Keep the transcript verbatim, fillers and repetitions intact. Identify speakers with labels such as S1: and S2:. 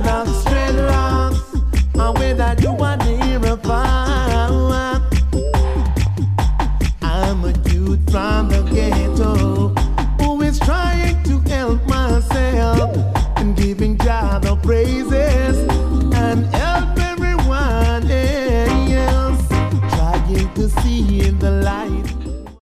S1: love straight wrong. And whether you want to hear a part.